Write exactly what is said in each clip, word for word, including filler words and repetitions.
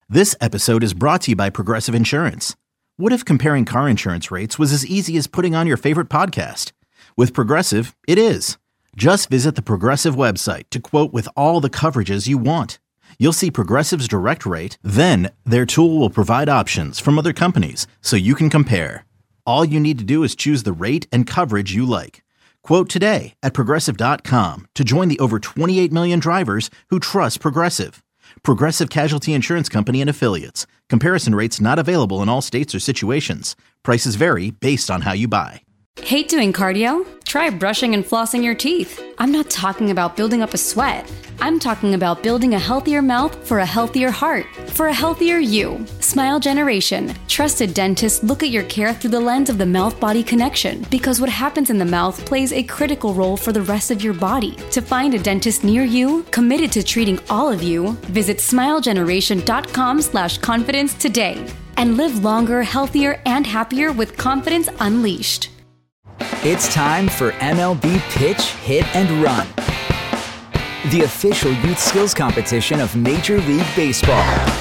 This episode is brought to you by Progressive Insurance. What if comparing car insurance rates was as easy as putting on your favorite podcast? With Progressive, it is. Just visit the Progressive website to quote with all the coverages you want. You'll see Progressive's direct rate, then their tool will provide options from other companies so you can compare. All you need to do is choose the rate and coverage you like. Quote today at progressive dot com to join the over twenty-eight million drivers who trust Progressive. Progressive Casualty Insurance Company and Affiliates. Comparison rates not available in all states or situations. Prices vary based on how you buy. Hate doing cardio? Try brushing and flossing your teeth. I'm not talking about building up a sweat. I'm talking about building a healthier mouth for a healthier heart, for a healthier you. Smile Generation. Trusted dentists look at your care through the lens of the mouth-body connection because what happens in the mouth plays a critical role for the rest of your body. To find a dentist near you, committed to treating all of you, visit smilegeneration.com slash confidence today and live longer, healthier, and happier with confidence unleashed. It's time for M L B Pitch, Hit, and Run, the official youth skills competition of Major League Baseball.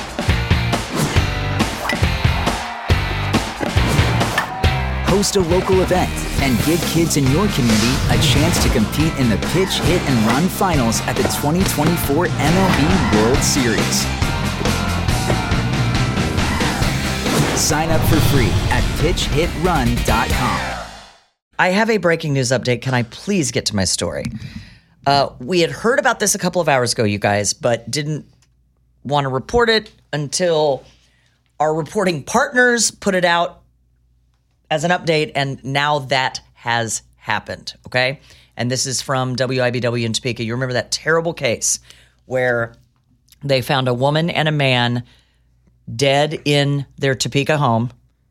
Host a local event and give kids in your community a chance to compete in the Pitch, Hit, and Run finals at the twenty twenty-four M L B World Series. Sign up for free at pitch hit run dot com. I have a breaking news update. Can I please get to my story? Uh, we had heard about this a couple of hours ago, you guys, but didn't want to report it until our reporting partners put it out as an update, and now that has happened, okay? And this is from W I B W in Topeka. You remember that terrible case where they found a woman and a man dead in their Topeka home,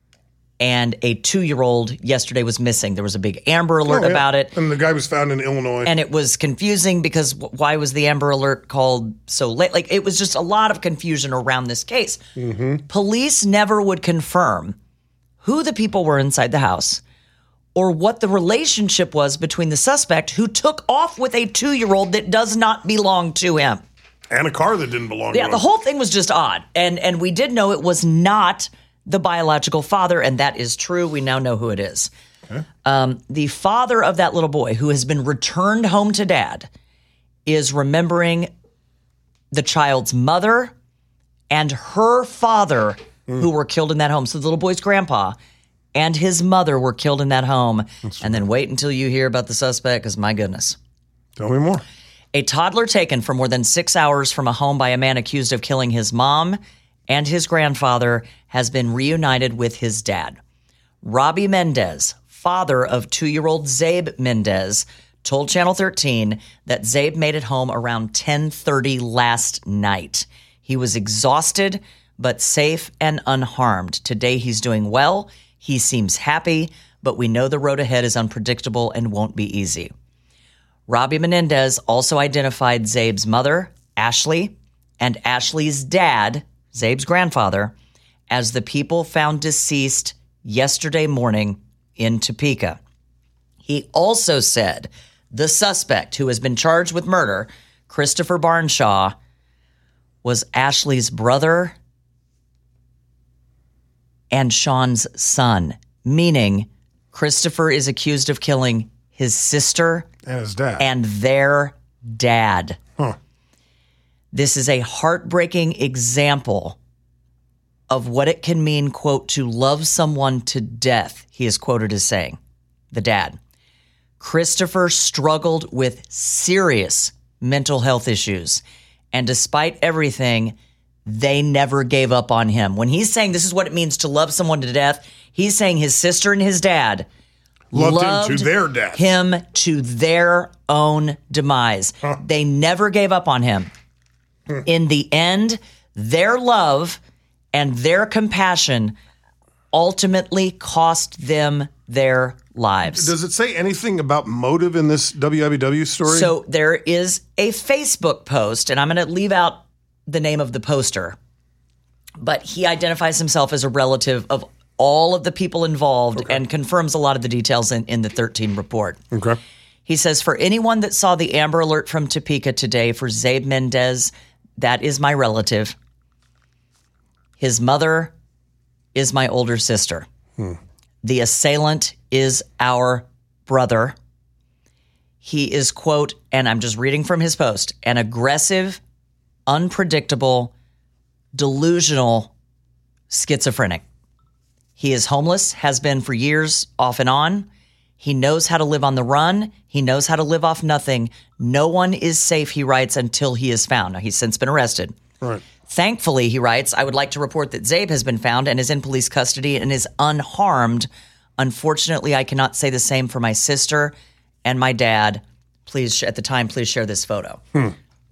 and a two-year-old yesterday was missing. There was a big Amber Alert oh, yeah. about it. And the guy was found in Illinois. And it was confusing because w- why was the Amber Alert called so late? Like, it was just a lot of confusion around this case. Mm-hmm. Police never would confirm who the people were inside the house or what the relationship was between the suspect who took off with a two-year-old that does not belong to him. And a car that didn't belong yeah, to him. Yeah, the whole thing was just odd. And and we did know it was not the biological father, and that is true. We now know who it is. Okay. Um, the father of that little boy who has been returned home to dad is remembering the child's mother and her father mm. who were killed in that home. So the little boy's grandpa and his mother were killed in that home. That's and right. Then wait until you hear about the suspect, because my goodness. Tell me more. A toddler taken for more than six hours from a home by a man accused of killing his mom and his grandfather has been reunited with his dad. Robbie Mendez, father of two-year-old Zabe Mendez, told Channel thirteen that Zabe made it home around ten thirty last night. He was exhausted, but safe and unharmed. Today he's doing well. He seems happy, but we know the road ahead is unpredictable and won't be easy. Robbie Menendez also identified Zabe's mother, Ashley, and Ashley's dad, Zabe's grandfather, as the people found deceased yesterday morning in Topeka. He also said the suspect, who has been charged with murder, Christopher Barnshaw, was Ashley's brother and Sean's son, meaning Christopher is accused of killing his sister and his dad and their dad. Huh. This is a heartbreaking example of what it can mean, quote, to love someone to death, he is quoted as saying, the dad. Christopher struggled with serious mental health issues, and despite everything, they never gave up on him. When he's saying this is what it means to love someone to death, he's saying his sister and his dad loved, loved him to their death. Him to their own demise. Huh. They never gave up on him. Hmm. In the end, their love and their compassion ultimately cost them their lives. Does it say anything about motive in this W I B W story? So there is a Facebook post, and I'm going to leave out the name of the poster, but he identifies himself as a relative of all of the people involved okay. and confirms a lot of the details in, in the thirteen report. Okay. He says, for anyone that saw the Amber Alert from Topeka today for Zabe Mendez, that is my relative. His mother is my older sister. Hmm. The assailant is our brother. He is, quote, and I'm just reading from his post, an aggressive, unpredictable, delusional schizophrenic. He is homeless, has been for years, off and on. He knows how to live on the run. He knows how to live off nothing. No one is safe, he writes, until he is found. Now, he's since been arrested. Right. Thankfully, he writes, I would like to report that Zabe has been found and is in police custody and is unharmed. Unfortunately, I cannot say the same for my sister and my dad. Please, at the time, please share this photo. Hmm.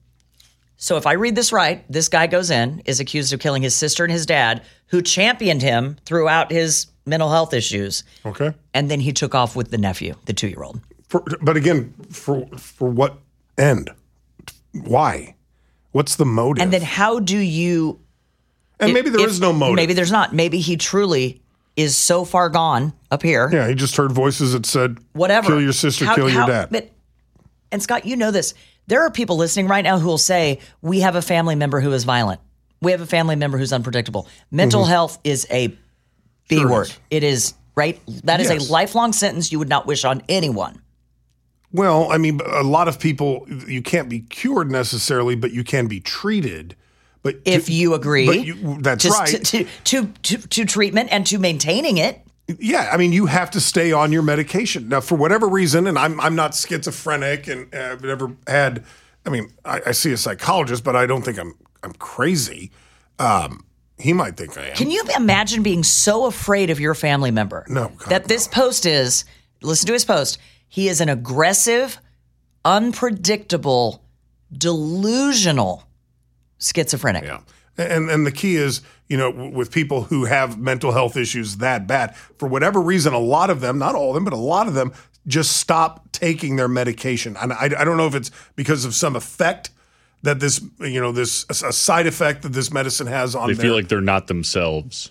So if I read this right, this guy goes in, is accused of killing his sister and his dad, who championed him throughout his mental health issues. Okay. And then he took off with the nephew, the two-year-old. For, but again, for for what end? Why? What's the motive? And then how do you... And if, maybe there if, is no motive. Maybe there's not. Maybe he truly is so far gone up here. Yeah, he just heard voices that said, whatever. Kill your sister, how, kill how, your dad. But, and Scott, you know this. There are people listening right now who will say, we have a family member who is violent. We have a family member who's unpredictable. Mental mm-hmm. health is a B sure word. Is. It is, right? That is yes. a lifelong sentence you would not wish on anyone. Well, I mean, a lot of people, you can't be cured necessarily, but you can be treated. But if to, you agree. But you, that's just right. To, to, to, to treatment and to maintaining it. Yeah, I mean, you have to stay on your medication. Now, for whatever reason, and I'm I'm not schizophrenic and uh, I've never had, I mean, I, I see a psychologist, but I don't think I'm I'm crazy. Um, he might think I am. Can you imagine being so afraid of your family member? No. God, that this no. post is, listen to his post, he is an aggressive, unpredictable, delusional schizophrenic. Yeah. And and the key is, you know, with people who have mental health issues that bad, for whatever reason, a lot of them, not all of them, but a lot of them just stop taking their medication. And I, I don't know if it's because of some effect that this, you know, this a side effect that this medicine has on them. They feel like they're not themselves.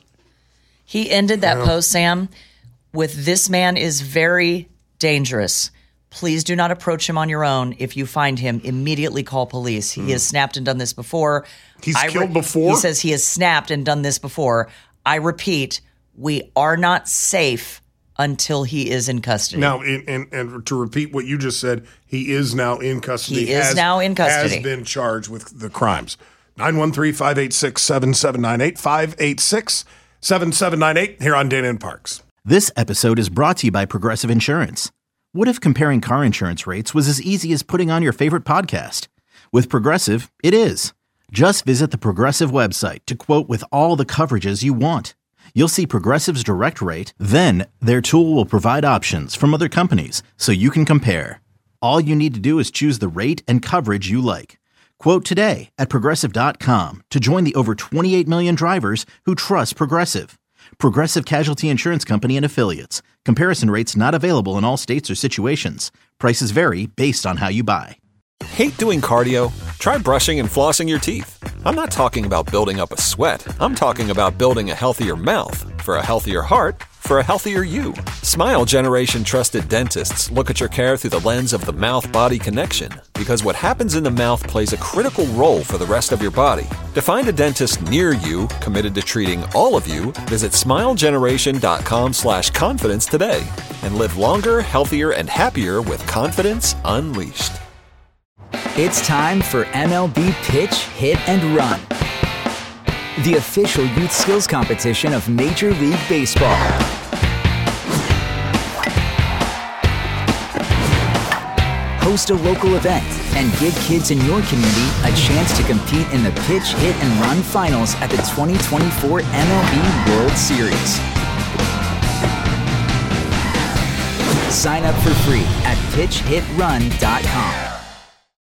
He ended that yeah. post, Sam, with "This man is very dangerous. Please do not approach him on your own. If you find him, immediately call police. He mm. has snapped and done this before. He's I killed re- before? He says he has snapped and done this before. I repeat, we are not safe until he is in custody. Now, in, in, and to repeat what you just said, he is now in custody. He is has, now in custody. Has been charged with the crimes. nine one three, five eight six, seven seven nine eight, five eight six, seven seven nine eight here on Dana and Parks. This episode is brought to you by Progressive Insurance. What if comparing car insurance rates was as easy as putting on your favorite podcast? With Progressive, it is. Just visit the Progressive website to quote with all the coverages you want. You'll see Progressive's direct rate, then their tool will provide options from other companies so you can compare. All you need to do is choose the rate and coverage you like. Quote today at Progressive dot com to join the over twenty-eight million drivers who trust Progressive. Progressive Casualty Insurance Company and Affiliates. Comparison rates not available in all states or situations. Prices vary based on how you buy. Hate doing cardio? Try brushing and flossing your teeth. I'm not talking about building up a sweat. I'm talking about building a healthier mouth. For a healthier heart, for a healthier you. Smile Generation trusted dentists look at your care through the lens of the mouth-body connection, because what happens in the mouth plays a critical role for the rest of your body. To find a dentist near you committed to treating all of you, visit smilegeneration.com slash confidence today and live longer, healthier, and happier with confidence unleashed. It's time for M L B Pitch, Hit, and Run, the official youth skills competition of Major League Baseball. Host a local event and give kids in your community a chance to compete in the Pitch, Hit, and Run finals at the twenty twenty-four M L B World Series. Sign up for free at pitch hit run dot com.